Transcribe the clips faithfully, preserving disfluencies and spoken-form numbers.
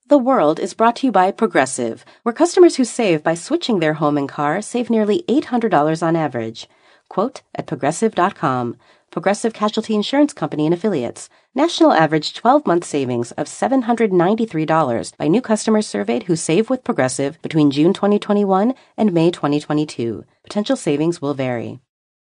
The World is brought to you by Progressive, where customers who save by switching their home and car save nearly eight hundred dollars on average. Quote at progressive dot com. Progressive Casualty Insurance Company and Affiliates. National average twelve-month savings of seven hundred ninety-three dollars by new customers surveyed who save with Progressive between June twenty twenty-one and May twenty twenty-two. Potential savings will vary.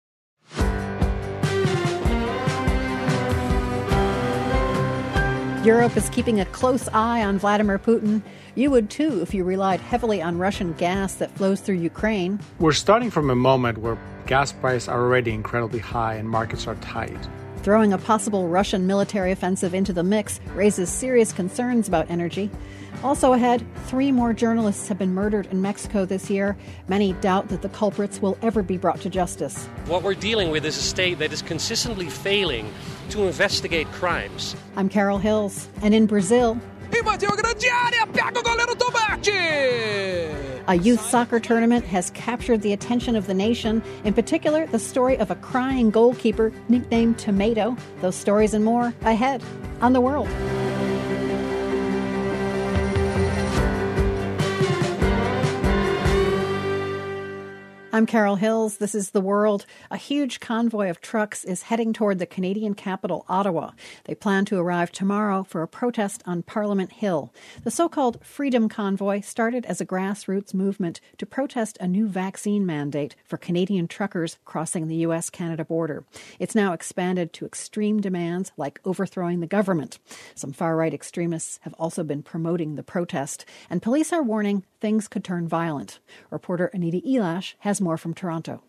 Europe is keeping a close eye on Vladimir Putin. You would too if you relied heavily on Russian gas that flows through Ukraine. We're starting from a moment where gas prices are already incredibly high and markets are tight. Throwing a possible Russian military offensive into the mix raises serious concerns about energy. Also ahead, three more journalists have been murdered in Mexico this year. Many doubt that the culprits will ever be brought to justice. What we're dealing with is a state that is consistently failing to investigate crimes. I'm Carol Hills, and in Brazil, a youth soccer tournament has captured the attention of the nation, in particular the story of a crying goalkeeper nicknamed Tomato. Those stories and more ahead on The World. I'm Carol Hills. This is The World. A huge convoy of trucks is heading toward the Canadian capital, Ottawa. They plan to arrive tomorrow for a protest on Parliament Hill. The so-called Freedom Convoy started as a grassroots movement to protest a new vaccine mandate for Canadian truckers crossing the U S Canada border. It's now expanded to extreme demands like overthrowing the government. Some far-right extremists have also been promoting the protest, and police are warning things could turn violent. Reporter Anita Elash has more from Toronto.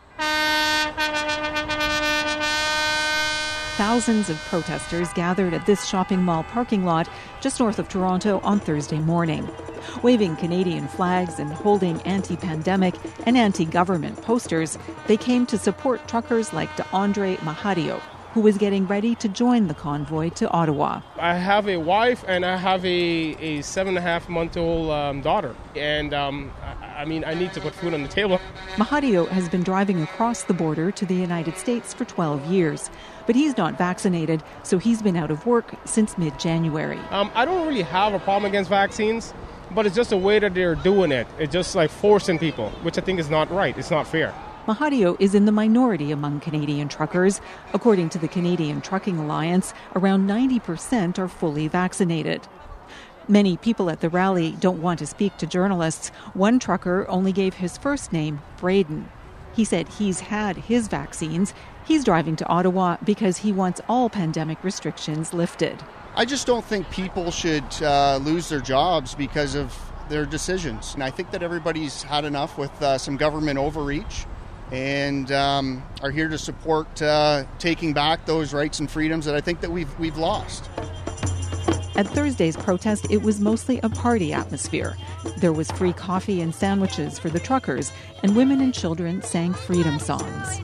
Thousands of protesters gathered at this shopping mall parking lot just north of Toronto on Thursday morning. Waving Canadian flags and holding anti-pandemic and anti-government posters, they came to support truckers like DeAndre Mahadio, who was getting ready to join the convoy to Ottawa. I have a wife and I have a, a seven and a half month old um, daughter. And um, I, I mean, I need to put food on the table. Mahadio has been driving across the border to the United States for twelve years. But he's not vaccinated, so he's been out of work since mid-January. Um, I don't really have a problem against vaccines, but it's just the way that they're doing it. It's just like forcing people, which I think is not right. It's not fair. Mahadio is in the minority among Canadian truckers. According to the Canadian Trucking Alliance, around ninety percent are fully vaccinated. Many people at the rally don't want to speak to journalists. One trucker only gave his first name, Braden. He said he's had his vaccines. He's driving to Ottawa because he wants all pandemic restrictions lifted. I just don't think people should uh, lose their jobs because of their decisions. And I think that everybody's had enough with uh, some government overreach, and um, are here to support uh, taking back those rights and freedoms that I think that we've we've lost. At Thursday's protest, it was mostly a party atmosphere. There was free coffee and sandwiches for the truckers, and women and children sang freedom songs.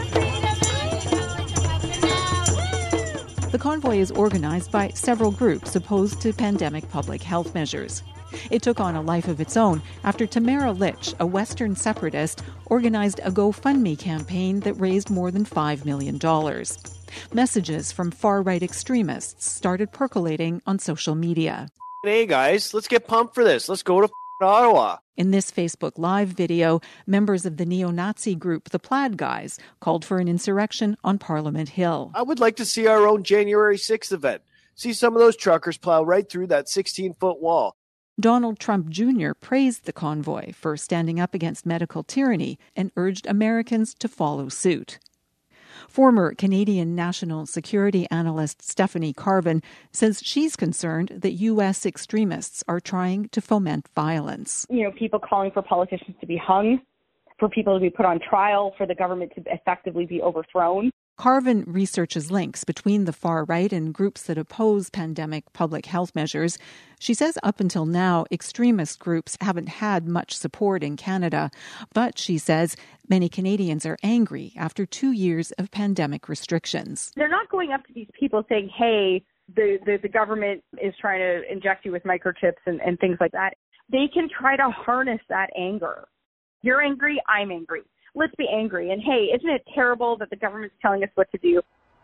The convoy is organized by several groups opposed to pandemic public health measures. It took on a life of its own after Tamara Lich, a Western separatist, organized a GoFundMe campaign that raised more than five million dollars. Messages from far-right extremists started percolating on social media. Hey guys, let's get pumped for this. Let's go to Ottawa. In this Facebook Live video, members of the neo-Nazi group The Plaid Guys called for an insurrection on Parliament Hill. I would like to see our own January sixth event. See some of those truckers plow right through that sixteen-foot wall. Donald Trump Junior praised the convoy for standing up against medical tyranny and urged Americans to follow suit. Former Canadian national security analyst Stephanie Carvin says she's concerned that U S extremists are trying to foment violence. You know, people calling for politicians to be hung, for people to be put on trial, for the government to effectively be overthrown. Carvin researches links between the far right and groups that oppose pandemic public health measures. She says up until now, extremist groups haven't had much support in Canada. But she says many Canadians are angry after two years of pandemic restrictions. They're not going up to these people saying, hey, the, the, the government is trying to inject you with microchips and, and things like that. They can try to harness that anger. You're angry, I'm angry. Let's be angry. And hey, isn't it terrible that the government's telling us what to do?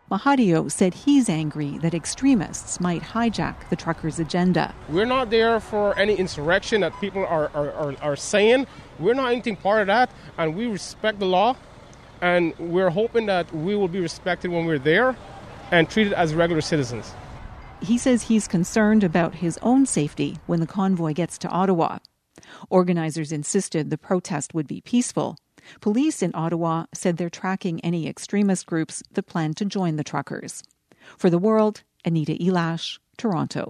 Mahadio said he's angry that extremists might hijack the truckers' agenda. We're not there for any insurrection that people are, are, are, are saying. We're not anything part of that, and we respect the law, and we're hoping that we will be respected when we're there and treated as regular citizens. He says he's concerned about his own safety when the convoy gets to Ottawa. Organizers insisted the protest would be peaceful. Police in Ottawa said they're tracking any extremist groups that plan to join the truckers. For The World, Anita Elash, Toronto.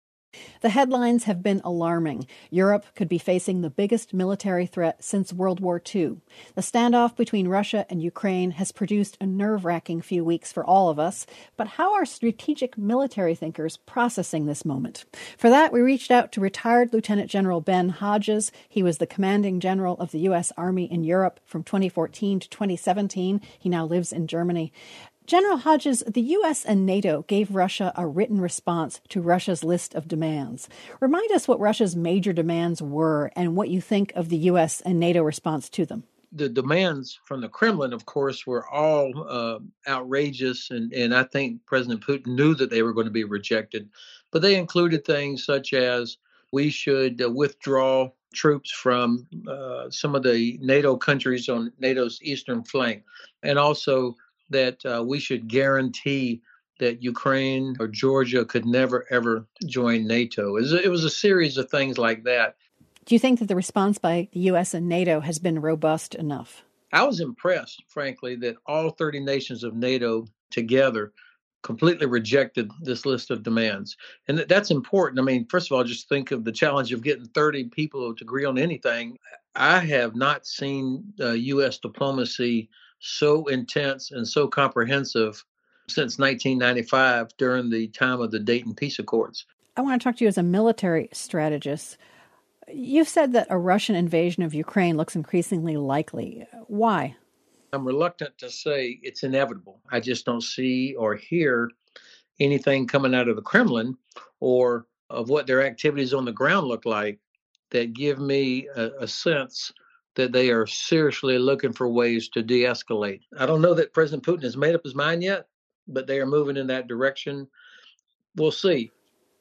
The headlines have been alarming. Europe could be facing the biggest military threat since World War Two. The standoff between Russia and Ukraine has produced a nerve-wracking few weeks for all of us. But how are strategic military thinkers processing this moment? For that, we reached out to retired Lieutenant General Ben Hodges. He was the commanding general of the U S Army in Europe from twenty fourteen to twenty seventeen. He now lives in Germany. General Hodges, the U S and NATO gave Russia a written response to Russia's list of demands. Remind us what Russia's major demands were and what you think of the U S and NATO response to them. The demands from the Kremlin, of course, were all uh, outrageous, and, and I think President Putin knew that they were going to be rejected. But they included things such as we should uh, withdraw troops from uh, some of the NATO countries on NATO's eastern flank, and also that uh, we should guarantee that Ukraine or Georgia could never, ever join NATO. It was, a, it was a series of things like that. Do you think that the response by the U S and NATO has been robust enough? I was impressed, frankly, that all thirty nations of NATO together completely rejected this list of demands. And that's important. I mean, first of all, just think of the challenge of getting thirty people to agree on anything. I have not seen uh, U S diplomacy so intense and so comprehensive since nineteen ninety-five during the time of the Dayton Peace Accords. I want to talk to you as a military strategist. You've said that a Russian invasion of Ukraine looks increasingly likely. Why? I'm reluctant to say it's inevitable. I just don't see or hear anything coming out of the Kremlin or of what their activities on the ground look like that give me a, a sense that they are seriously looking for ways to de-escalate. I don't know that President Putin has made up his mind yet, but they are moving in that direction. We'll see.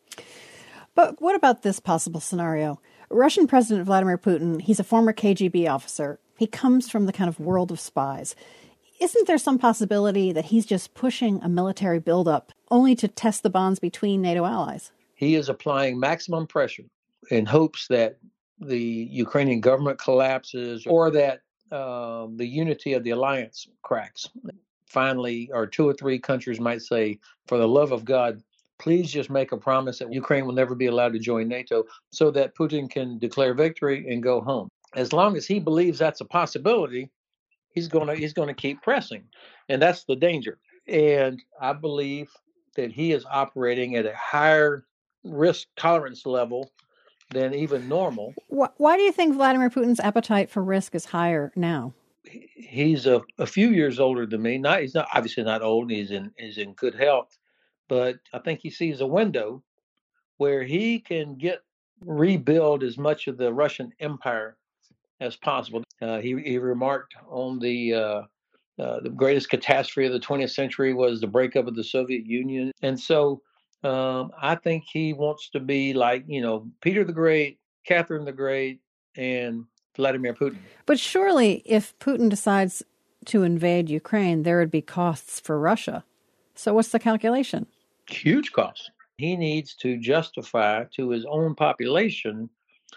But what about this possible scenario? Russian President Vladimir Putin, he's a former K G B officer. He comes from the kind of world of spies. Isn't there some possibility that he's just pushing a military buildup only to test the bonds between NATO allies? He is applying maximum pressure in hopes that the Ukrainian government collapses or that uh, the unity of the alliance cracks. Finally, or two or three countries might say, for the love of God, please just make a promise that Ukraine will never be allowed to join NATO so that Putin can declare victory and go home. As long as he believes that's a possibility, he's going to he's going to keep pressing. And that's the danger. And I believe that he is operating at a higher risk tolerance level than even normal. Why do you think Vladimir Putin's appetite for risk is higher now? He's a, a few years older than me. Not he's not obviously not old. He's in he's in good health, but I think he sees a window where he can get rebuild as much of the Russian Empire as possible. Uh, he he remarked on the uh, uh, the greatest catastrophe of the twentieth century was the breakup of the Soviet Union, and so. Um, I think he wants to be like, you know, Peter the Great, Catherine the Great, and Vladimir Putin. But surely if Putin decides to invade Ukraine, there would be costs for Russia. So what's the calculation? Huge costs. He needs to justify to his own population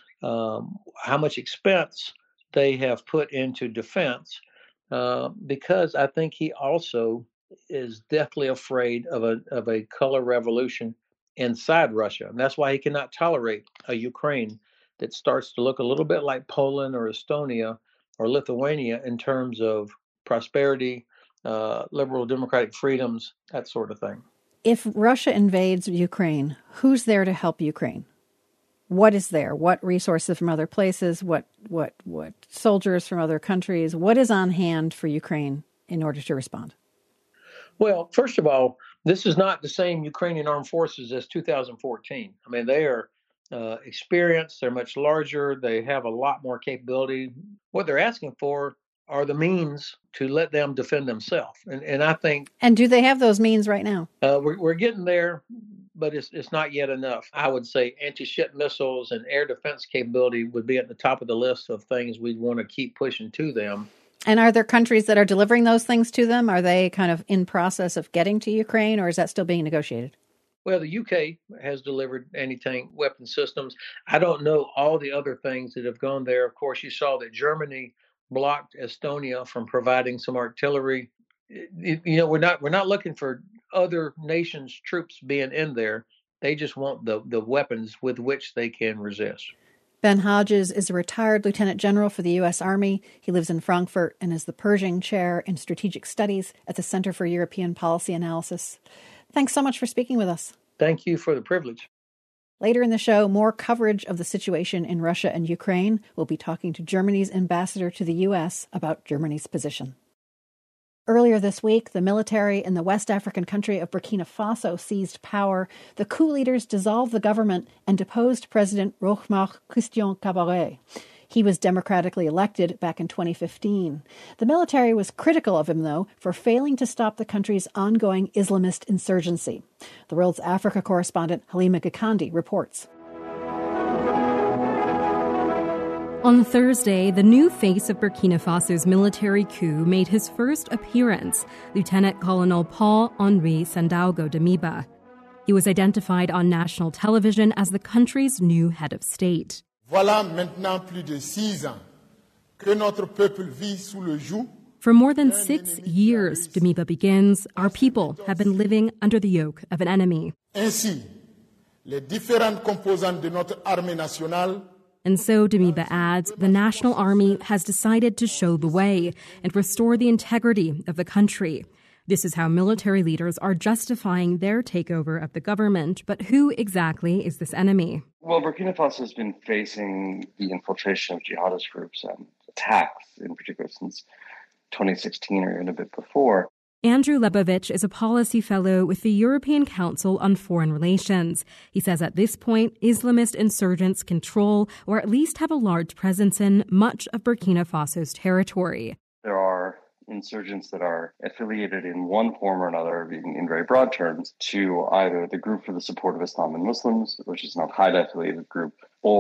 um, how much expense they have put into defense, uh, because I think he also is deathly afraid of a of a color revolution inside Russia. And that's why he cannot tolerate a Ukraine that starts to look a little bit like Poland or Estonia or Lithuania in terms of prosperity, uh, liberal democratic freedoms, that sort of thing. If Russia invades Ukraine, who's there to help Ukraine? What is there? What resources from other places? What what what soldiers from other countries? What is on hand for Ukraine in order to respond? Well, first of all, this is not the same Ukrainian armed forces as two thousand fourteen. I mean, they are uh, experienced. They're much larger. They have a lot more capability. What they're asking for are the means to let them defend themselves. And and I think... And do they have those means right now? Uh, we're, we're getting there, but it's it's not yet enough. I would say anti-ship missiles and air defense capability would be at the top of the list of things we'd want to keep pushing to them. And are there countries that are delivering those things to them? Are they kind of in process of getting to Ukraine, or is that still being negotiated? Well, the U K has delivered anti-tank weapon systems. I don't know all the other things that have gone there. Of course, you saw that Germany blocked Estonia from providing some artillery. It, you know, we're not we're not looking for other nations' troops being in there. They just want the, the weapons with which they can resist. Ben Hodges is a retired lieutenant general for the U S Army. He lives in Frankfurt and is the Pershing Chair in Strategic Studies at the Center for European Policy Analysis. Thanks so much for speaking with us. Thank you for the privilege. Later in the show, more coverage of the situation in Russia and Ukraine. We'll be talking to Germany's ambassador to the U S about Germany's position. Earlier this week, the military in the West African country of Burkina Faso seized power. The coup leaders dissolved the government and deposed President Roch-Marc Christian Kaboré. He was democratically elected back in twenty fifteen. The military was critical of him, though, for failing to stop the country's ongoing Islamist insurgency. The World's Africa correspondent Halima Gikandi reports. On Thursday, the new face of Burkina Faso's military coup made his first appearance, Lieutenant Colonel Paul-Henri Sandaogo Damiba. He was identified on national television as the country's new head of state. Voilà maintenant plus de six ans que notre peuple vit sous le joug. For more than six years, Damiba begins, our people have been living under the yoke of an enemy. Ainsi, les différentes composantes de notre armée nationale. And so, Damiba adds, the National Army has decided to show the way and restore the integrity of the country. This is how military leaders are justifying their takeover of the government. But who exactly is this enemy? Well, Burkina Faso has been facing the infiltration of jihadist groups and attacks, in particular, since twenty sixteen or even a bit before. Andrew Lebovich is a policy fellow with the European Council on Foreign Relations. He says at this point, Islamist insurgents control, or at least have a large presence in, much of Burkina Faso's territory. There are insurgents that are affiliated in one form or another, in, in very broad terms, to either the Group for the Support of Islam and Muslims, which is an al-Qaeda affiliated group,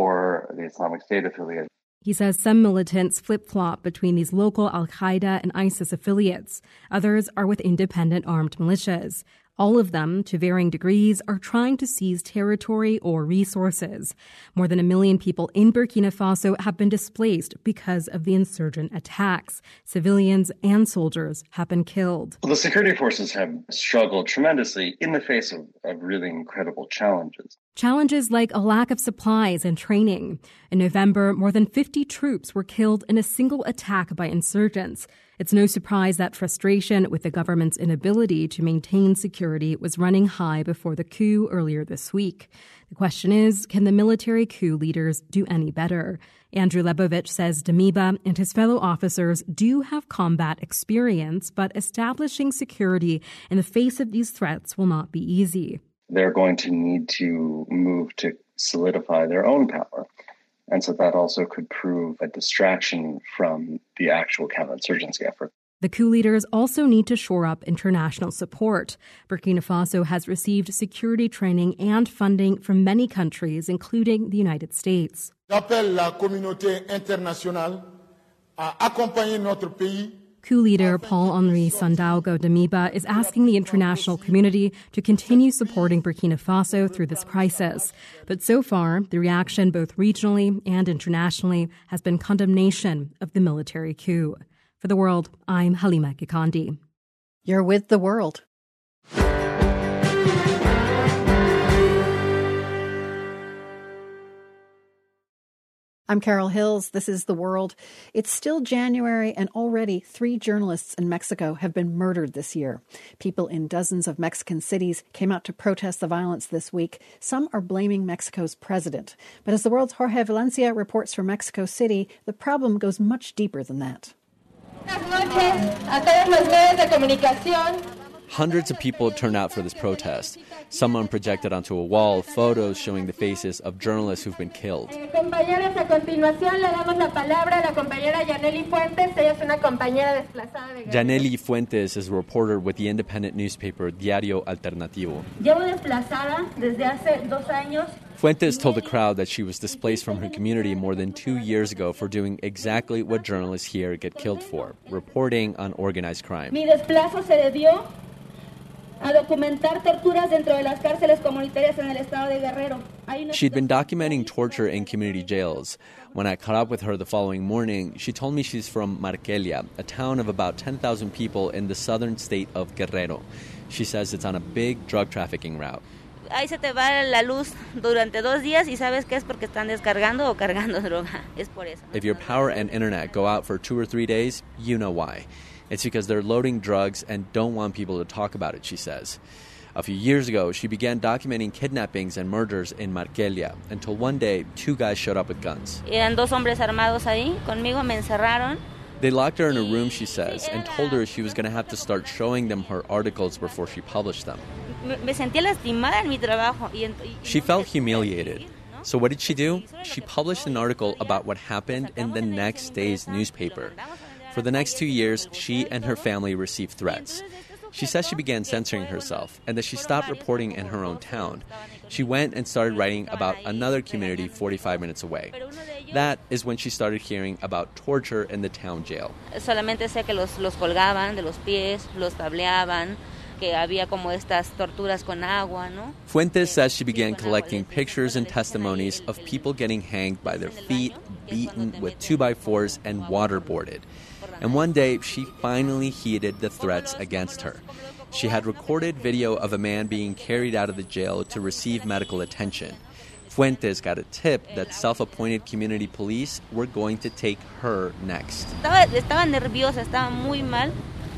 or the Islamic State affiliated. He says some militants flip-flop between these local al-Qaeda and ISIS affiliates. Others are with independent armed militias. All of them, to varying degrees, are trying to seize territory or resources. More than a million people in Burkina Faso have been displaced because of the insurgent attacks. Civilians and soldiers have been killed. Well, the security forces have struggled tremendously in the face of, of really incredible challenges. Challenges like a lack of supplies and training. In November, more than fifty troops were killed in a single attack by insurgents. It's no surprise that frustration with the government's inability to maintain security was running high before the coup earlier this week. The question is, can the military coup leaders do any better? Andrew Lebovich says Damiba and his fellow officers do have combat experience, but establishing security in the face of these threats will not be easy. They're going to need to move to solidify their own power. And so that also could prove a distraction from the actual counterinsurgency effort. The coup leaders also need to shore up international support. Burkina Faso has received security training and funding from many countries, including the United States. J'appelle la communauté internationale à accompagner notre pays. Coup leader Paul-Henri Sandaogo Damiba is asking the international community to continue supporting Burkina Faso through this crisis. But so far, the reaction both regionally and internationally has been condemnation of the military coup. For The World, I'm Halima Gikandi. You're with The World. I'm Carol Hills. This is The World. It's still January, and already three journalists in Mexico have been murdered this year. People in dozens of Mexican cities came out to protest the violence this week. Some are blaming Mexico's president. But as The World's Jorge Valencia reports from Mexico City, the problem goes much deeper than that. Hundreds of people turned out for this protest. Someone projected onto a wall photos showing the faces of journalists who've been killed. Yaneli Fuentes is a reporter with the independent newspaper Diario Alternativo. Fuentes told the crowd that she was displaced from her community more than two years ago for doing exactly what journalists here get killed for, reporting on organized crime. Mi desplazo se debió a documentar torturas dentro de las cárceles comunitarias en el estado de Guerrero. She'd been documenting torture in community jails. When I caught up with her the following morning, she told me she's from Marquelia, a town of about ten thousand people in the southern state of Guerrero. She says it's on a big drug trafficking route. Ahí se te va la luz durante dos días y sabes que es porque están descargando o cargando droga. Es por eso. If your power and internet go out for two or three days, you know why. It's because they're loading drugs and don't want people to talk about it, she says. A few years ago, she began documenting kidnappings and murders in Marquelia until one day, two guys showed up with guns. Eran dos hombres armados ahí conmigo, me encerraron. They locked her in a room, she says, and told her she was going to have to start showing them her articles before she published them. Me sentía lastimada en mi trabajo. She felt humiliated. So what did she do? She published an article about what happened in the next day's newspaper. For the next two years, she and her family received threats. She says she began censoring herself and that she stopped reporting in her own town. She went and started writing about another community forty-five minutes away. That is when she started hearing about torture in the town jail. Solamente sé que los, los colgaban de los pies, los tableaban, que había como estas torturas con agua, ¿no? Fuentes says she began collecting pictures and testimonies of people getting hanged by their feet, beaten with two by fours, and waterboarded. And one day, she finally heeded the threats against her. She had recorded video of a man being carried out of the jail to receive medical attention. Fuentes got a tip that self-appointed community police were going to take her next. Estaba, estaba nerviosa, estaba muy mal,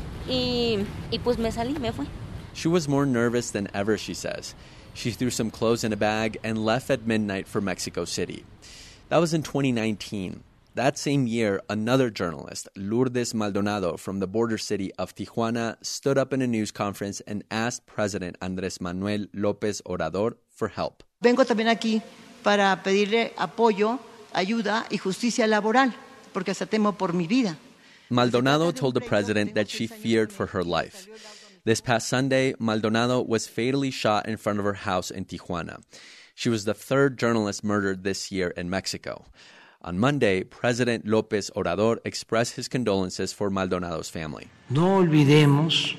y, y pues me salí, me fui. She was more nervous than ever, she says. She threw some clothes in a bag and left at midnight for Mexico City. That was in twenty nineteen. That same year, another journalist, Lourdes Maldonado from the border city of Tijuana, stood up in a news conference and asked President Andrés Manuel López Obrador for help. Vengo también aquí para pedirle apoyo, ayuda y justicia laboral, porque hasta temo por mi vida. Maldonado told the president that she feared for her life. This past Sunday, Maldonado was fatally shot in front of her house in Tijuana. She was the third journalist murdered this year in Mexico. On Monday, President López Obrador expressed his condolences for Maldonado's family. No olvidemos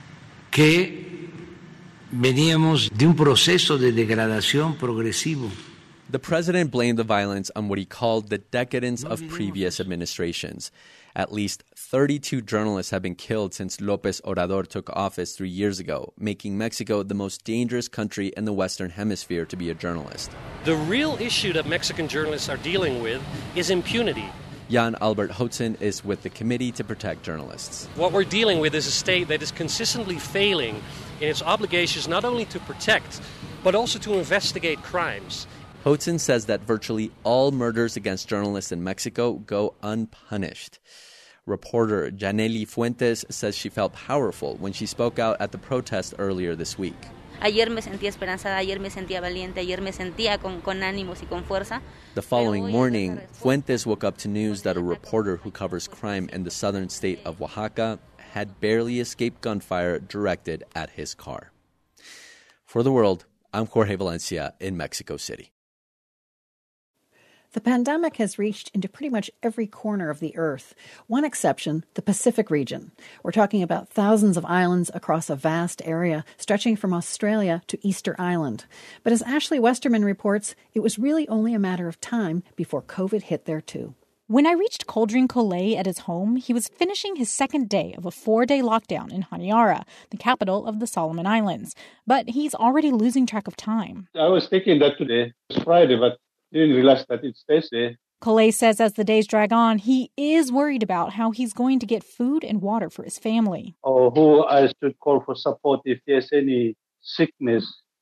que veníamos de un proceso de degradación progresivo. The president blamed the violence on what he called the decadence of previous administrations. At least thirty-two journalists have been killed since López Obrador took office three years ago, making Mexico the most dangerous country in the Western Hemisphere to be a journalist. The real issue that Mexican journalists are dealing with is impunity. Jan Albert Hotzen is with the Committee to Protect Journalists. What we're dealing with is a state that is consistently failing in its obligations not only to protect, but also to investigate crimes. Hotzen says that virtually all murders against journalists in Mexico go unpunished. Reporter Yaneli Fuentes says she felt powerful when she spoke out at the protest earlier this week. Ayer me sentía esperanzada, ayer me sentía valiente, ayer me sentía con, con ánimos y con fuerza. The following morning, Fuentes woke up to news that a reporter who covers crime in the southern state of Oaxaca had barely escaped gunfire directed at his car. For The World, I'm Jorge Valencia in Mexico City. The pandemic has reached into pretty much every corner of the earth. One exception, the Pacific region. We're talking about thousands of islands across a vast area stretching from Australia to Easter Island. But as Ashley Westerman reports, it was really only a matter of time before COVID hit there too. When I reached Coldring Collet at his home, he was finishing his second day of a four-day lockdown in Honiara, the capital of the Solomon Islands. But he's already losing track of time. I was thinking that today was Friday, but didn't realize that it's Thursday. Collet says as the days drag on, he is worried about how he's going to get food and water for his family. Or who I should call for support if there's any sickness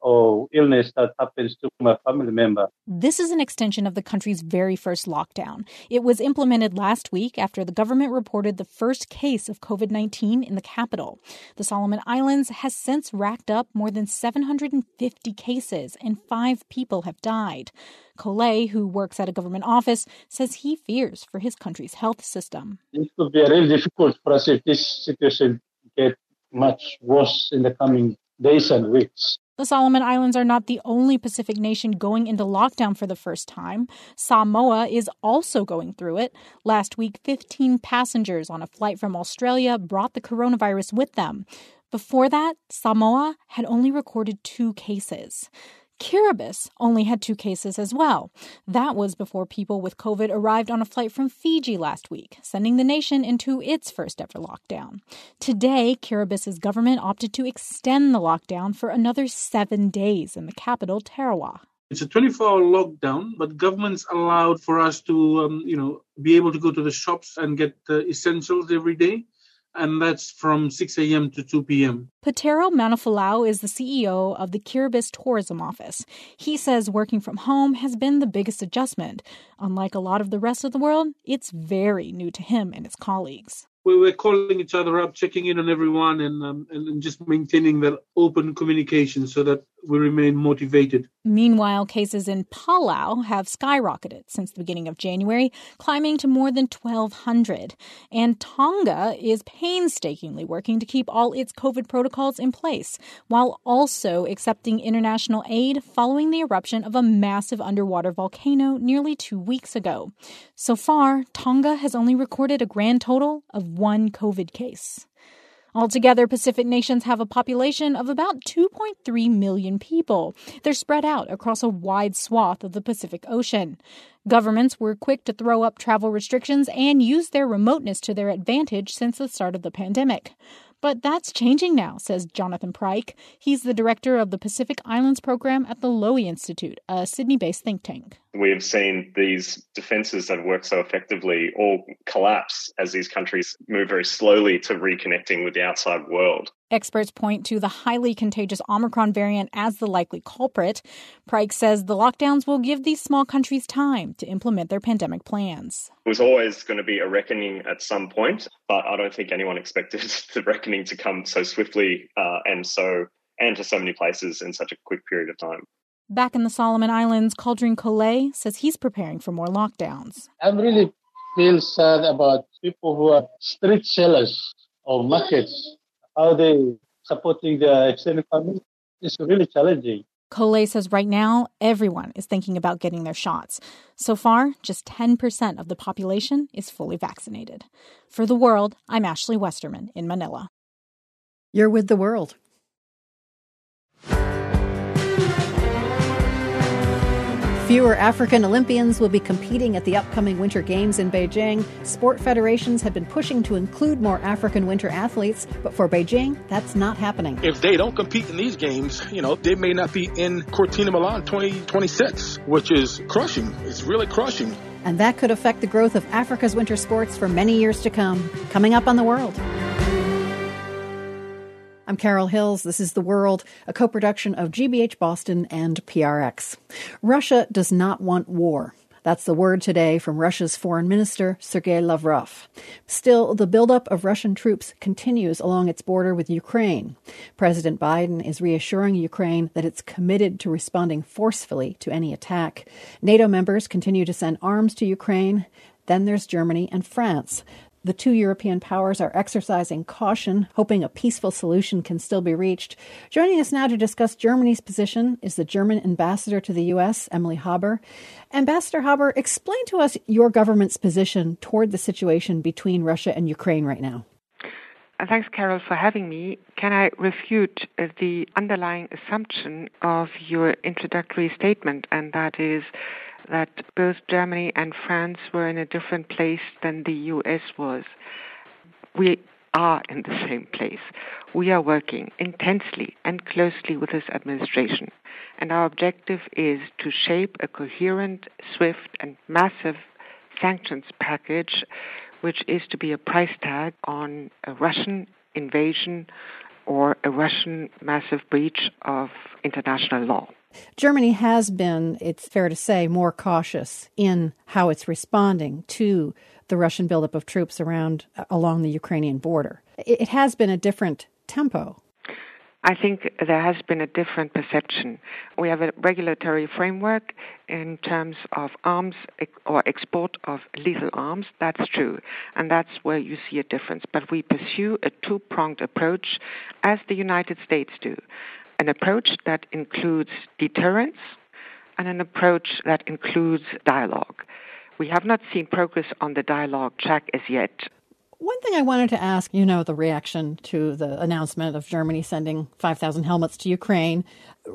or illness that happens to my family member. This is an extension of the country's very first lockdown. It was implemented last week after the government reported the first case of covid nineteen in the capital. The Solomon Islands has since racked up more than seven hundred fifty cases, and five people have died. Collet, who works at a government office, says he fears for his country's health system. It could be really difficult for us if this situation gets much worse in the coming days and weeks. The Solomon Islands are not the only Pacific nation going into lockdown for the first time. Samoa is also going through it. Last week, fifteen passengers on a flight from Australia brought the coronavirus with them. Before that, Samoa had only recorded two cases. Kiribati only had two cases as well. That was before people with COVID arrived on a flight from Fiji last week, sending the nation into its first ever lockdown. Today, Kiribati's government opted to extend the lockdown for another seven days in the capital, Tarawa. It's a twenty-four hour lockdown, but government's allowed for us to, um, you know, be able to go to the shops and get uh, essentials every day. And that's from six a.m. to two p.m. Patero Manafalau is the C E O of the Kiribati Tourism Office. He says working from home has been the biggest adjustment. Unlike a lot of the rest of the world, it's very new to him and his colleagues. We were calling each other up, checking in on everyone, and, um, and and just maintaining that open communication so that we remain motivated. Meanwhile, cases in Palau have skyrocketed since the beginning of January, climbing to more than twelve hundred. And Tonga is painstakingly working to keep all its COVID protocols in place, while also accepting international aid following the eruption of a massive underwater volcano nearly two weeks ago. So far, Tonga has only recorded a grand total of one COVID case. Altogether, Pacific nations have a population of about two point three million people. They're spread out across a wide swath of the Pacific Ocean. Governments were quick to throw up travel restrictions and use their remoteness to their advantage since the start of the pandemic. But that's changing now, says Jonathan Pryke. He's the director of the Pacific Islands program at the Lowy Institute, a Sydney-based think tank. We have seen these defences that work so effectively all collapse as these countries move very slowly to reconnecting with the outside world. Experts point to the highly contagious Omicron variant as the likely culprit. Pryke says the lockdowns will give these small countries time to implement their pandemic plans. It was always going to be a reckoning at some point, but I don't think anyone expected the reckoning to come so swiftly uh, and so and to so many places in such a quick period of time. Back in the Solomon Islands, Caldrin Collet says he's preparing for more lockdowns. I really feel sad about people who are street sellers or markets, how they supporting their extended family. It's really challenging. Collet says right now, everyone is thinking about getting their shots. So far, just ten percent of the population is fully vaccinated. For The World, I'm Ashley Westerman in Manila. You're with The World. Fewer African Olympians will be competing at the upcoming Winter Games in Beijing. Sport federations have been pushing to include more African winter athletes, but for Beijing, that's not happening. If they don't compete in these games, you know, they may not be in Cortina Milan twenty twenty-six, which is crushing. It's really crushing. And that could affect the growth of Africa's winter sports for many years to come. Coming up on The World. I'm Carol Hills. This is The World, a co-production of G B H Boston and P R X. Russia does not want war. That's the word today from Russia's Foreign Minister, Sergei Lavrov. Still, the buildup of Russian troops continues along its border with Ukraine. President Biden is reassuring Ukraine that it's committed to responding forcefully to any attack. NATO members continue to send arms to Ukraine. Then there's Germany and France. The two European powers are exercising caution, hoping a peaceful solution can still be reached. Joining us now to discuss Germany's position is the German ambassador to the U S, Emily Haber. Ambassador Haber, explain to us your government's position toward the situation between Russia and Ukraine right now. Uh, thanks, Carol, for having me. Can I refute uh, the underlying assumption of your introductory statement, and that is that both Germany and France were in a different place than the U S was? We are in the same place. We are working intensely and closely with this administration, and our objective is to shape a coherent, swift, and massive sanctions package, which is to be a price tag on a Russian invasion or a Russian massive breach of international law. Germany has been, it's fair to say, more cautious in how it's responding to the Russian buildup of troops around along the Ukrainian border. It has been a different tempo. I think there has been a different perception. We have a regulatory framework in terms of arms or export of lethal arms. That's true. And that's where you see a difference. But we pursue a two-pronged approach, as the United States do. An approach that includes deterrence and an approach that includes dialogue. We have not seen progress on the dialogue track as yet. One thing I wanted to ask, you know, the reaction to the announcement of Germany sending five thousand helmets to Ukraine.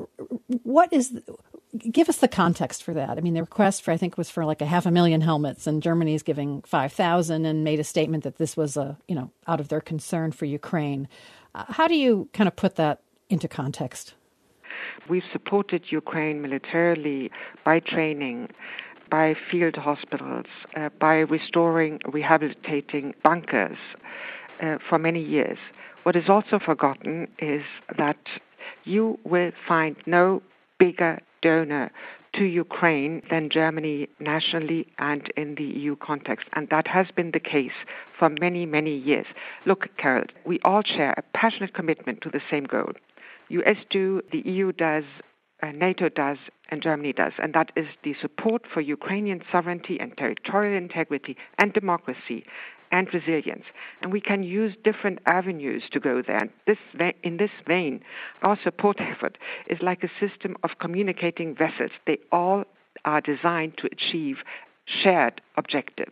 What is, give us the context for that. I mean, the request for, I think, was for like a half a million helmets, and Germany is giving five thousand and made a statement that this was, a, you know, out of their concern for Ukraine. Uh, how do you kind of put that into context? We've supported Ukraine militarily by training, by field hospitals, uh, by restoring, rehabilitating bunkers uh, for many years. What is also forgotten is that you will find no bigger donor to Ukraine than Germany nationally and in the E U context. And that has been the case for many, many years. Look, Carol, we all share a passionate commitment to the same goal. U S do, the E U does, Uh, NATO does, and Germany does, and that is the support for Ukrainian sovereignty and territorial integrity and democracy and resilience. And we can use different avenues to go there. And this, in this vein, our support effort is like a system of communicating vessels. They all are designed to achieve shared objectives.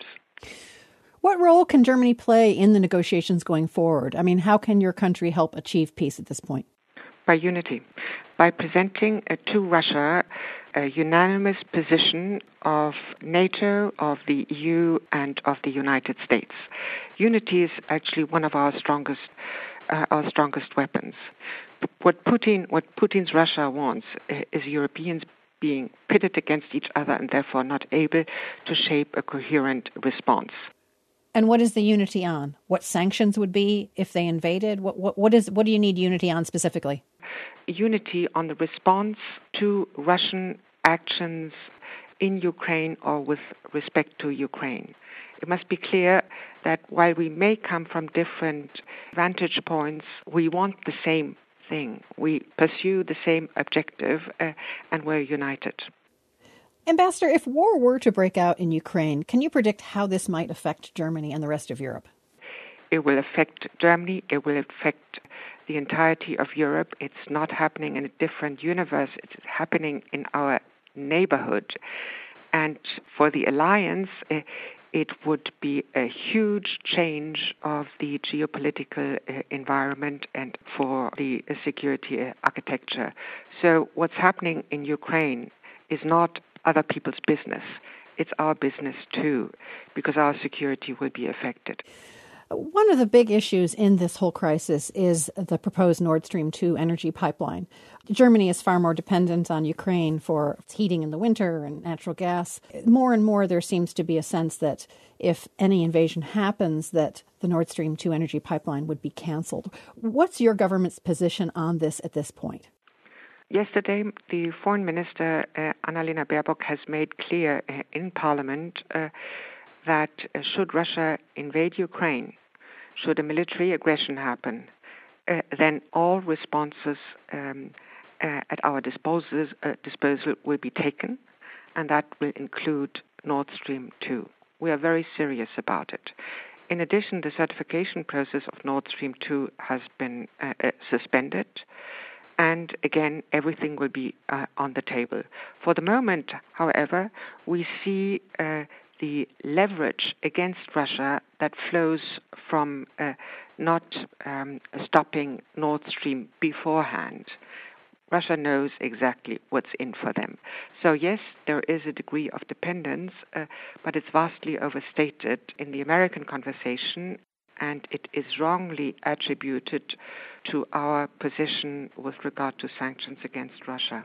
What role can Germany play in the negotiations going forward? I mean, how can your country help achieve peace at this point? By unity, by presenting uh, to Russia a unanimous position of NATO, of the E U, and of the United States. Unity is actually one of our strongest, uh, our strongest weapons. What Putin, what Putin's Russia wants uh, is Europeans being pitted against each other and therefore not able to shape a coherent response. And what is the unity on? What sanctions would be if they invaded? What, what, what is? What do you need unity on specifically? Unity on the response to Russian actions in Ukraine or with respect to Ukraine. It must be clear that while we may come from different vantage points, we want the same thing. We pursue the same objective uh, and we're united. Ambassador, if war were to break out in Ukraine, can you predict how this might affect Germany and the rest of Europe? It will affect Germany. It will affect the entirety of Europe. It's not happening in a different universe. It's happening in our neighborhood. And for the alliance, it would be a huge change of the geopolitical environment and for the security architecture. So what's happening in Ukraine is not other people's business. It's our business too, because our security will be affected. One of the big issues in this whole crisis is the proposed Nord Stream two energy pipeline. Germany is far more dependent on Ukraine for heating in the winter and natural gas. More and more there seems to be a sense that if any invasion happens, that the Nord Stream two energy pipeline would be canceled. What's your government's position on this at this point? Yesterday, the Foreign Minister, uh, Annalena Baerbock, has made clear uh, in Parliament uh, that uh, should Russia invade Ukraine, should a military aggression happen, uh, then all responses um, uh, at our disposal, uh, disposal will be taken, and that will include Nord Stream two. We are very serious about it. In addition, the certification process of Nord Stream two has been uh, uh, suspended. And again, everything will be uh, on the table. For the moment, however, we see uh, the leverage against Russia that flows from uh, not um, stopping Nord Stream beforehand. Russia knows exactly what's in for them. So yes, there is a degree of dependence, uh, but it's vastly overstated in the American conversation, and it is wrongly attributed to our position with regard to sanctions against Russia.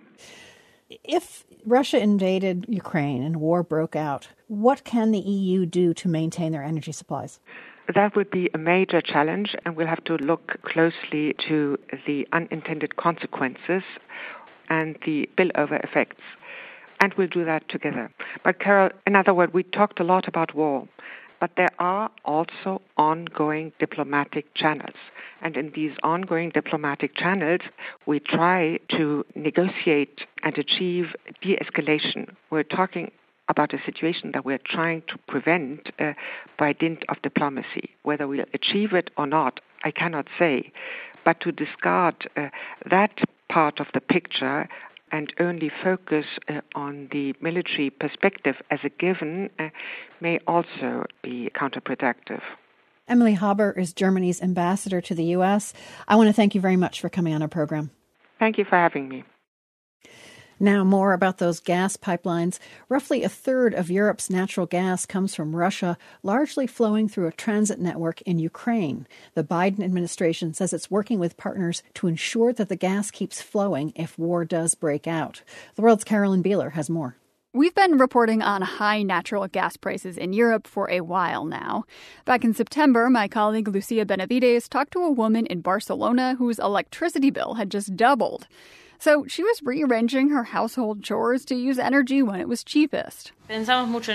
If Russia invaded Ukraine and war broke out, what can the E U do to maintain their energy supplies? That would be a major challenge, and we'll have to look closely to the unintended consequences and the spillover effects. And we'll do that together. But Carol, in other words, we talked a lot about war, but there are also ongoing diplomatic channels. And in these ongoing diplomatic channels, we try to negotiate and achieve de-escalation. We're talking about a situation that we're trying to prevent uh, by dint of diplomacy. Whether we'll achieve it or not, I cannot say. But to discard uh, that part of the picture and only focus uh, on the military perspective as a given uh, may also be counterproductive. Emily Haber is Germany's ambassador to the U S. I want to thank you very much for coming on our program. Thank you for having me. Now, more about those gas pipelines. Roughly a third of Europe's natural gas comes from Russia, largely flowing through a transit network in Ukraine. The Biden administration says it's working with partners to ensure that the gas keeps flowing if war does break out. The World's Carolyn Beeler has more. We've been reporting on high natural gas prices in Europe for a while now. Back in September, my colleague Lucia Benavides talked to a woman in Barcelona whose electricity bill had just doubled. So she was rearranging her household chores to use energy when it was cheapest. If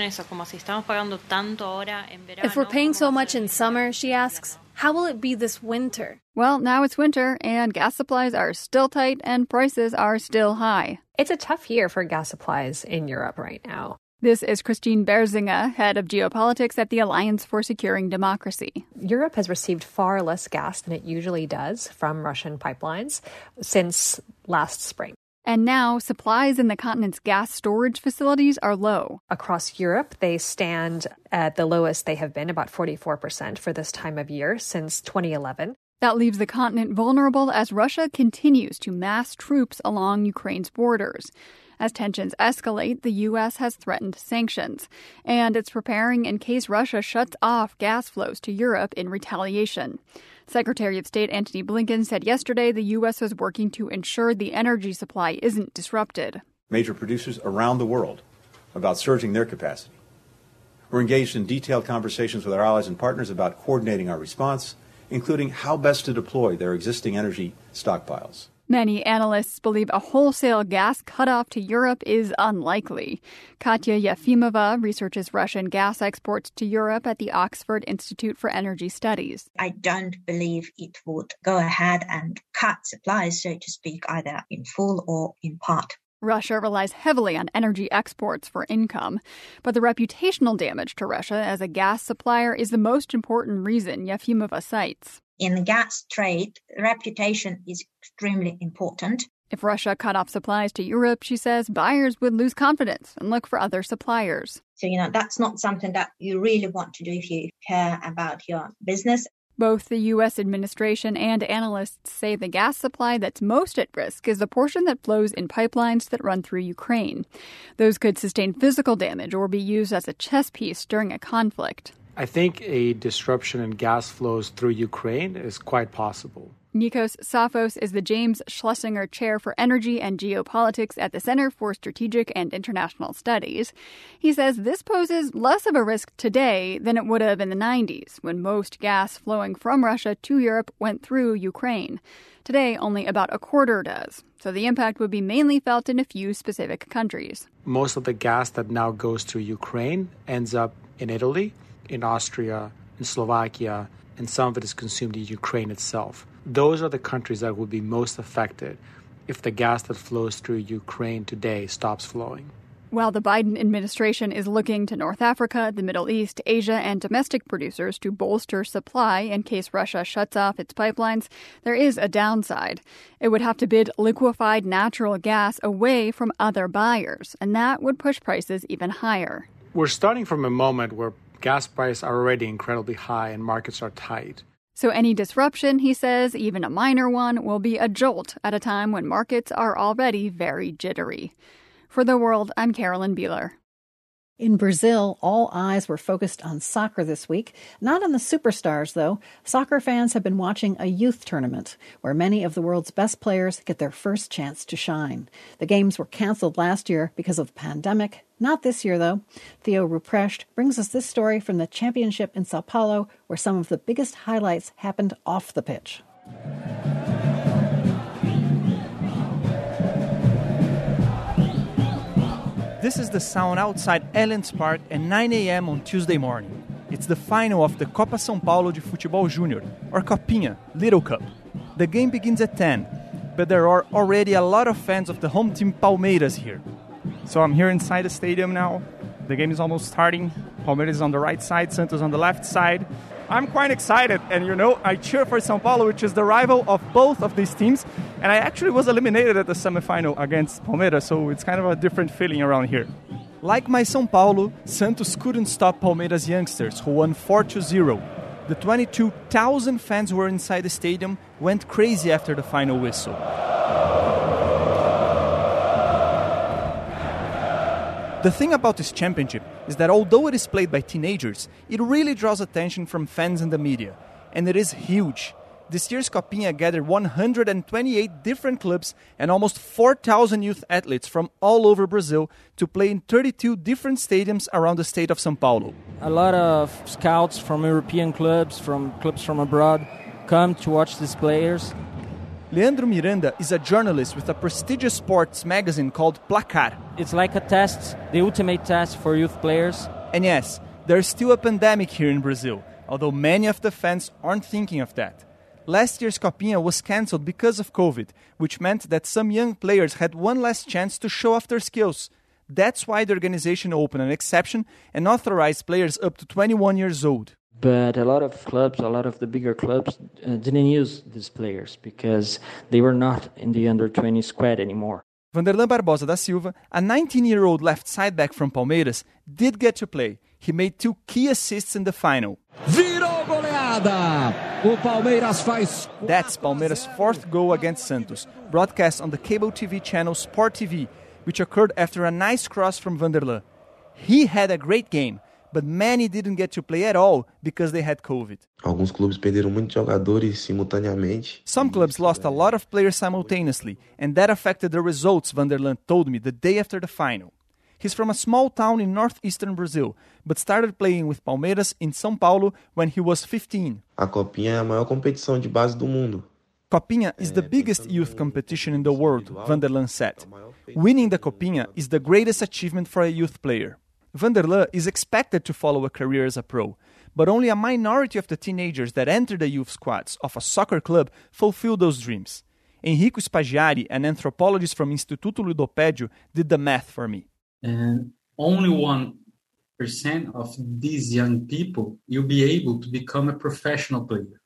we're paying so much in summer, she asks, how will it be this winter? Well, now it's winter, and gas supplies are still tight and prices are still high. It's a tough year for gas supplies in Europe right now. This is Christine Berzinger, head of geopolitics at the Alliance for Securing Democracy. Europe has received far less gas than it usually does from Russian pipelines since last spring. And now supplies in the continent's gas storage facilities are low. Across Europe, they stand at the lowest they have been, about forty-four percent for this time of year since twenty eleven. That leaves the continent vulnerable as Russia continues to mass troops along Ukraine's borders. As tensions escalate, the U S has threatened sanctions, and it's preparing in case Russia shuts off gas flows to Europe in retaliation. Secretary of State Antony Blinken said yesterday the U S is working to ensure the energy supply isn't disrupted. Major producers around the world about surging their capacity. We're engaged in detailed conversations with our allies and partners about coordinating our response, including how best to deploy their existing energy stockpiles. Many analysts believe a wholesale gas cutoff to Europe is unlikely. Katya Yefimova researches Russian gas exports to Europe at the Oxford Institute for Energy Studies. I don't believe it would go ahead and cut supplies, so to speak, either in full or in part. Russia relies heavily on energy exports for income, but the reputational damage to Russia as a gas supplier is the most important reason Yefimova cites. In the gas trade, reputation is extremely important. If Russia cut off supplies to Europe, she says, buyers would lose confidence and look for other suppliers. So, you know, that's not something that you really want to do if you care about your business. Both the U S administration and analysts say the gas supply that's most at risk is the portion that flows in pipelines that run through Ukraine. Those could sustain physical damage or be used as a chess piece during a conflict. I think a disruption in gas flows through Ukraine is quite possible. Nikos Safos is the James Schlesinger Chair for Energy and Geopolitics at the Center for Strategic and International Studies. He says this poses less of a risk today than it would have in the nineties, when most gas flowing from Russia to Europe went through Ukraine. Today, only about a quarter does, so the impact would be mainly felt in a few specific countries. Most of the gas that now goes through Ukraine ends up in Italy, in Austria, in Slovakia, and some of it is consumed in Ukraine itself. Those are the countries that would be most affected if the gas that flows through Ukraine today stops flowing. While the Biden administration is looking to North Africa, the Middle East, Asia, and domestic producers to bolster supply in case Russia shuts off its pipelines, there is a downside. It would have to bid liquefied natural gas away from other buyers, and that would push prices even higher. We're starting from a moment where gas prices are already incredibly high and markets are tight. So any disruption, he says, even a minor one, will be a jolt at a time when markets are already very jittery. For The World, I'm Carolyn Beeler. In Brazil, all eyes were focused on soccer this week. Not on the superstars, though. Soccer fans have been watching a youth tournament where many of the world's best players get their first chance to shine. The games were canceled last year because of the pandemic. Not this year, though. Theo Ruprecht brings us this story from the championship in Sao Paulo, where some of the biggest highlights happened off the pitch. This is the sound outside Allianz Park at nine a.m. on Tuesday morning. It's the final of the Copa São Paulo de Futebol Júnior, or Copinha, Little Cup. The game begins at ten, but there are already a lot of fans of the home team Palmeiras here. So I'm here inside the stadium now. The game is almost starting. Palmeiras is on the right side, Santos on the left side. I'm quite excited, and you know, I cheer for São Paulo, which is the rival of both of these teams, and I actually was eliminated at the semifinal against Palmeiras, so it's kind of a different feeling around here. Like my São Paulo, Santos couldn't stop Palmeiras youngsters, who won four to zero. The twenty-two thousand fans who were inside the stadium went crazy after the final whistle. The thing about this championship is that although it is played by teenagers, it really draws attention from fans and the media. And it is huge. This year's Copinha gathered one hundred twenty-eight different clubs and almost four thousand youth athletes from all over Brazil to play in thirty-two different stadiums around the state of São Paulo. A lot of scouts from European clubs, from clubs from abroad, come to watch these players. Leandro Miranda is a journalist with a prestigious sports magazine called Placar. It's like a test, the ultimate test for youth players. And yes, there's still a pandemic here in Brazil, although many of the fans aren't thinking of that. Last year's Copinha was cancelled because of COVID, which meant that some young players had one last chance to show off their skills. That's why the organization opened an exception and authorized players up to twenty-one years old. But a lot of clubs, a lot of the bigger clubs, uh, didn't use these players because they were not in the under twenty squad anymore. Vanderlan Barbosa da Silva, a nineteen-year-old left side-back from Palmeiras, did get to play. He made two key assists in the final. Virou goleada! O Palmeiras faz... That's Palmeiras' fourth goal against Santos, broadcast on the cable T V channel Sport T V, which occurred after a nice cross from Vanderlan. He had a great game, but many didn't get to play at all because they had COVID. Alguns clubes perderam muitos jogadores simultaneamente. Some clubs lost a lot of players simultaneously, and that affected the results, Vanderlan told me the day after the final. He's from a small town in northeastern Brazil, but started playing with Palmeiras in São Paulo when he was fifteen. A Copinha é a maior competição de base do mundo. Copinha is the biggest youth competition in the world, Vanderlan said. Winning the Copinha is the greatest achievement for a youth player. Vanderlan is expected to follow a career as a pro, but only a minority of the teenagers that enter the youth squads of a soccer club fulfill those dreams. Enrico Spaggiari, an anthropologist from Instituto Ludopédio, did the math for me. And only one percent of these young people will be able to become a professional player.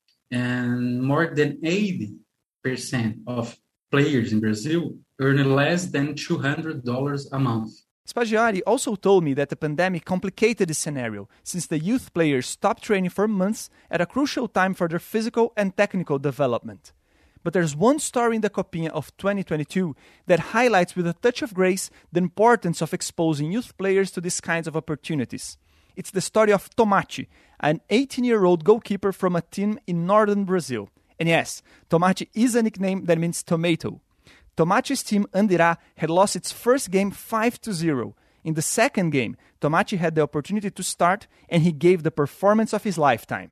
And more than eighty percent of players in Brazil earn less than two hundred dollars a month. Spaggiari also told me that the pandemic complicated the scenario, since the youth players stopped training for months at a crucial time for their physical and technical development. But there's one story in the Copinha of twenty twenty-two that highlights with a touch of grace the importance of exposing youth players to these kinds of opportunities. It's the story of Tomati, an eighteen-year-old goalkeeper from a team in northern Brazil. And yes, Tomati is a nickname that means tomato. Tomati's team, Andirá, had lost its first game five to zero. In the second game, Tomati had the opportunity to start, and he gave the performance of his lifetime.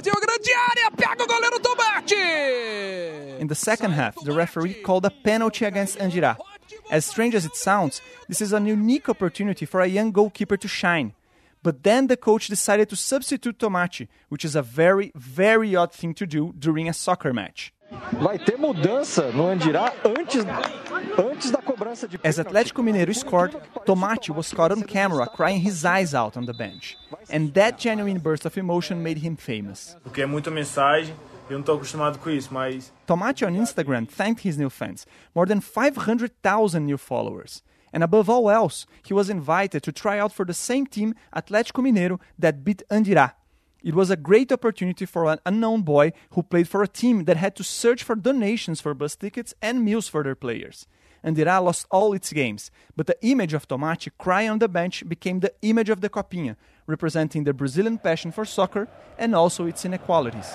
In the second half, the referee called a penalty against Andirá. As strange as it sounds, this is a unique opportunity for a young goalkeeper to shine. But then the coach decided to substitute Tomati, which is a very, very odd thing to do during a soccer match. Vai ter mudança no Andirá antes, antes da cobrança de... As Atlético Mineiro scored, Tomati was caught on camera crying his eyes out on the bench. And that genuine burst of emotion made him famous. Porque é muita mensagem, eu não estou acostumado com isso, mas... Tomati on Instagram thanked his new fans, more than five hundred thousand new followers. And above all else, he was invited to try out for the same team, Atlético Mineiro, that beat Andirá. It was a great opportunity for an unknown boy who played for a team that had to search for donations for bus tickets and meals for their players. Andirá lost all its games, but the image of Tomate crying on the bench became the image of the Copinha, representing the Brazilian passion for soccer and also its inequalities.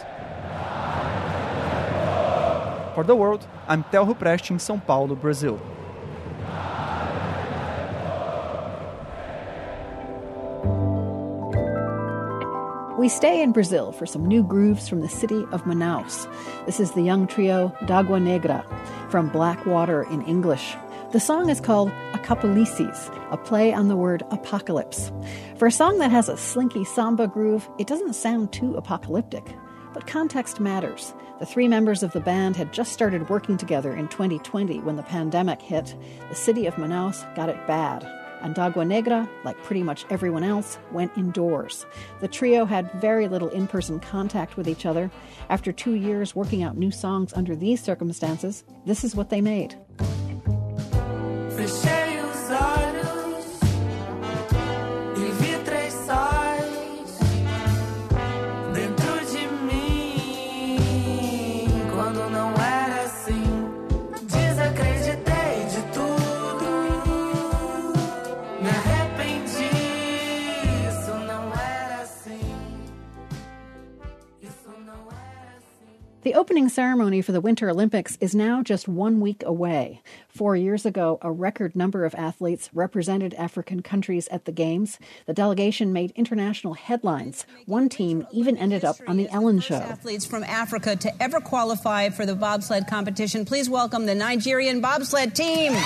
For The World, I'm Telro Preste in São Paulo, Brazil. We stay in Brazil for some new grooves from the city of Manaus. This is the young trio D'Água Negra, from Black Water in English. The song is called Acapolices, a play on the word apocalypse. For a song that has a slinky samba groove, it doesn't sound too apocalyptic. But context matters. The three members of the band had just started working together in twenty twenty when the pandemic hit. The city of Manaus got it bad. And D'Água Negra, like pretty much everyone else, went indoors. The trio had very little in-person contact with each other. After two years working out new songs under these circumstances, this is what they made. The opening ceremony for the Winter Olympics is now just one week away. Four years ago, a record number of athletes represented African countries at the Games. The delegation made international headlines. One team even ended up on The Ellen Show. Athletes from Africa to ever qualify for the bobsled competition. Please welcome the Nigerian bobsled team.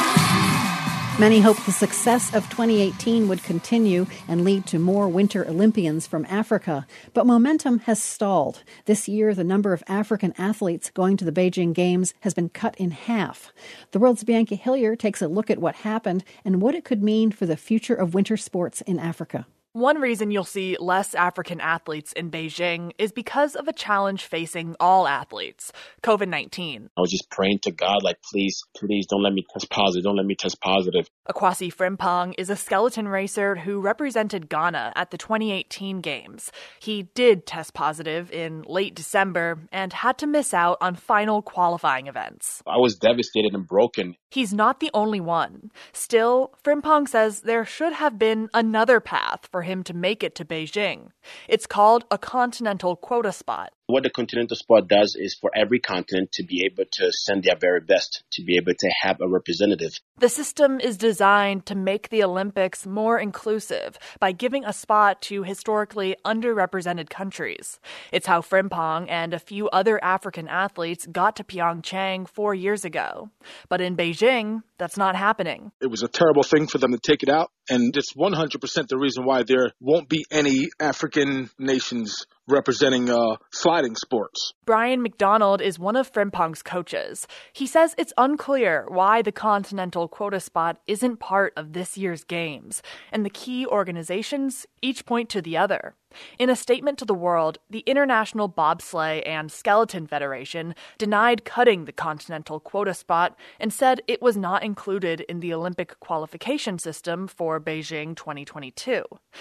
Many hoped the success of twenty eighteen would continue and lead to more Winter Olympians from Africa. But momentum has stalled. This year, the number of African athletes going to the Beijing Games has been cut in half. The World's Bianca Hillier takes a look at what happened and what it could mean for the future of winter sports in Africa. One reason you'll see less African athletes in Beijing is because of a challenge facing all athletes, covid nineteen. I was just praying to God, like, please, please don't let me test positive. Don't let me test positive. Akwasi Frimpong is a skeleton racer who represented Ghana at the twenty eighteen Games. He did test positive in late December and had to miss out on final qualifying events. I was devastated and broken. He's not the only one. Still, Frimpong says there should have been another path for him to make it to Beijing. It's called a continental quota spot. What the continental spot does is for every continent to be able to send their very best, to be able to have a representative. The system is designed to make the Olympics more inclusive by giving a spot to historically underrepresented countries. It's how Frimpong and a few other African athletes got to Pyeongchang four years ago. But in Beijing, that's not happening. It was a terrible thing for them to take it out, and it's one hundred percent the reason why there won't be any African nations representing uh, sliding sports. Brian McDonald is one of Frimpong's coaches. He says it's unclear why the continental quota spot isn't part of this year's games, and the key organizations each point to the other. In a statement to the world, the International Bobsleigh and Skeleton Federation denied cutting the continental quota spot and said it was not included in the Olympic qualification system for Beijing twenty twenty-two.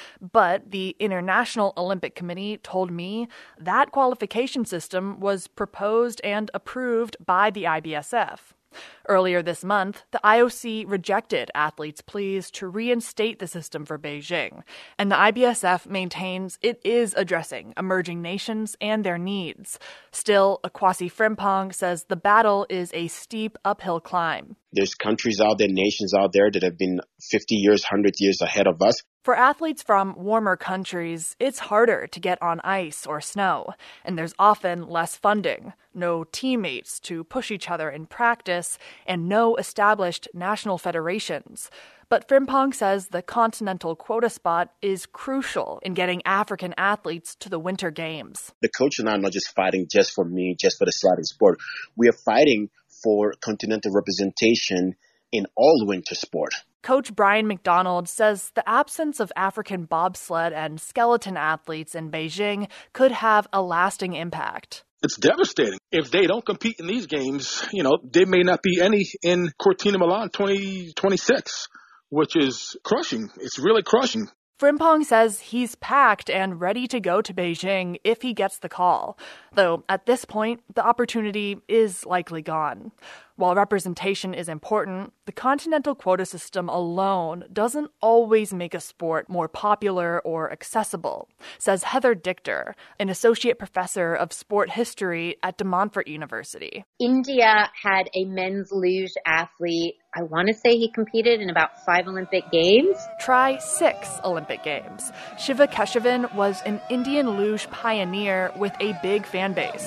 But the International Olympic Committee told me that qualification system was proposed and approved by the I B S F. Earlier this month, the I O C rejected athletes' pleas to reinstate the system for Beijing, and the I B S F maintains it is addressing emerging nations and their needs. Still, Akwasi Frimpong says the battle is a steep uphill climb. There's countries out there, nations out there that have been fifty years, one hundred years ahead of us. For athletes from warmer countries, it's harder to get on ice or snow, and there's often less funding, no teammates to push each other in practice, and no established national federations. But Frimpong says the continental quota spot is crucial in getting African athletes to the Winter Games. The coach and I are not just fighting just for me, just for the sliding sport. We are fighting for continental representation in all winter sport. Coach Brian McDonald says the absence of African bobsled and skeleton athletes in Beijing could have a lasting impact. It's devastating. If they don't compete in these games, you know, there may not be any in Cortina Milan twenty twenty-six, which is crushing. It's really crushing. Frimpong says he's packed and ready to go to Beijing if he gets the call, though at this point, the opportunity is likely gone. While representation is important, the continental quota system alone doesn't always make a sport more popular or accessible, says Heather Dichter, an associate professor of sport history at De Montfort University. India had a men's luge athlete. I want to say he competed in about five Olympic Games. Try six Olympic Games. Shiva Keshavan was an Indian luge pioneer with a big fan base.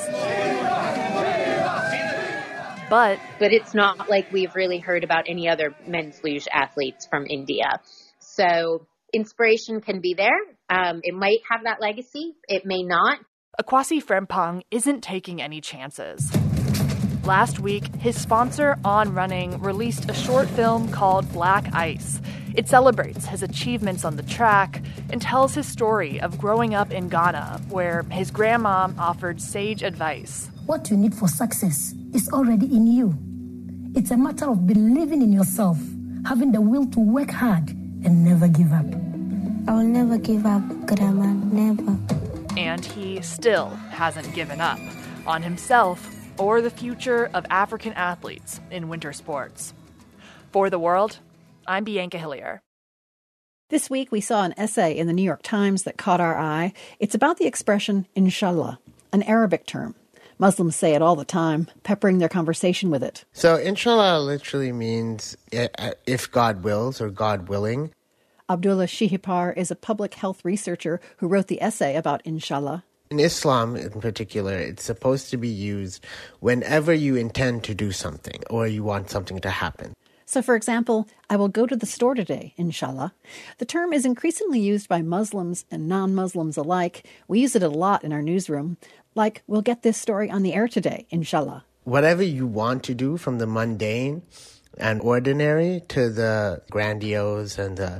But but it's not like we've really heard about any other men's luge athletes from India. So inspiration can be there. Um, it might have that legacy. It may not. Akwasi Frimpong isn't taking any chances. Last week, his sponsor, On Running, released a short film called Black Ice. It celebrates his achievements on the track and tells his story of growing up in Ghana, where his grandma offered sage advice. What you need for success is already in you. It's a matter of believing in yourself, having the will to work hard and never give up. I will never give up, Grandma, never. And he still hasn't given up on himself or the future of African athletes in winter sports. For The World, I'm Bianca Hillier. This week we saw an essay in the New York Times that caught our eye. It's about the expression inshallah, an Arabic term. Muslims say it all the time, peppering their conversation with it. So inshallah literally means if God wills or God willing. Abdullah Shihipar is a public health researcher who wrote the essay about inshallah. In Islam in particular, it's supposed to be used whenever you intend to do something or you want something to happen. So, for example, I will go to the store today, inshallah. The term is increasingly used by Muslims and non-Muslims alike. We use it a lot in our newsroom. Like, we'll get this story on the air today, inshallah. Whatever you want to do, from the mundane and ordinary to the grandiose and the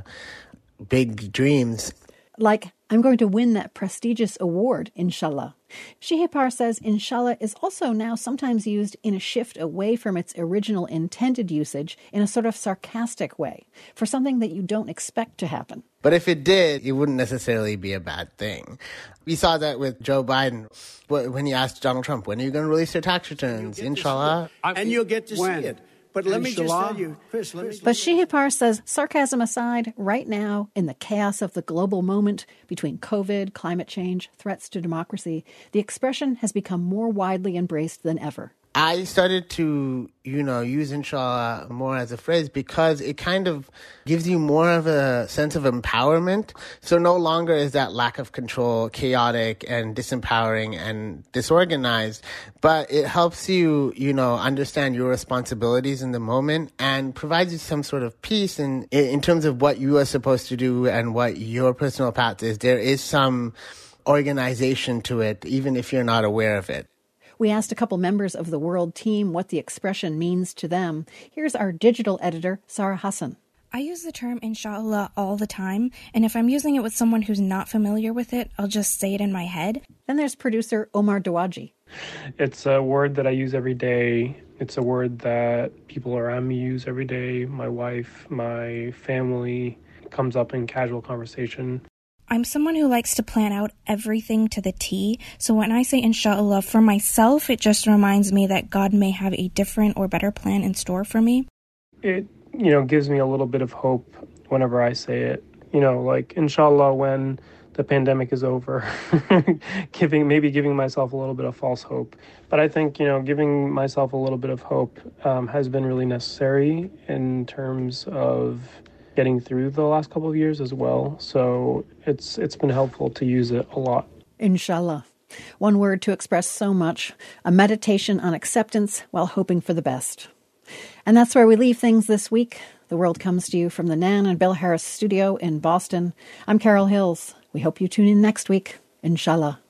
big dreams. Like, I'm going to win that prestigious award, inshallah. Shihipar says inshallah is also now sometimes used in a shift away from its original intended usage in a sort of sarcastic way for something that you don't expect to happen. But if it did, it wouldn't necessarily be a bad thing. We saw that with Joe Biden when he asked Donald Trump, when are you going to release your tax returns? Inshallah. And you'll get to when? see it. But let me just tell you, Chris, let me... But Shihipar says, sarcasm aside, right now, in the chaos of the global moment between COVID, climate change, threats to democracy, the expression has become more widely embraced than ever. I started to, you know, use inshallah more as a phrase because it kind of gives you more of a sense of empowerment. So no longer is that lack of control chaotic and disempowering and disorganized, but it helps you, you know, understand your responsibilities in the moment and provides you some sort of peace in, in terms of what you are supposed to do and what your personal path is. There is some organization to it, even if you're not aware of it. We asked a couple members of the World team what the expression means to them. Here's our digital editor, Sarah Hassan. I use the term inshallah all the time, and if I'm using it with someone who's not familiar with it, I'll just say it in my head. Then there's producer Omar Dawaji. It's a word that I use every day. It's a word that people around me use every day. My wife, my family, comes up in casual conversation. I'm someone who likes to plan out everything to the T, so when I say inshallah for myself, it just reminds me that God may have a different or better plan in store for me. It, you know, gives me a little bit of hope whenever I say it. You know, like, inshallah, when the pandemic is over, giving maybe giving myself a little bit of false hope. But I think, you know, giving myself a little bit of hope um, has been really necessary in terms of getting through the last couple of years as well. So it's it's been helpful to use it a lot. Inshallah. One word to express so much, a meditation on acceptance while hoping for the best. And that's where we leave things this week. The World comes to you from the Nan and Bill Harris studio in Boston. I'm Carol Hills. We hope you tune in next week. Inshallah.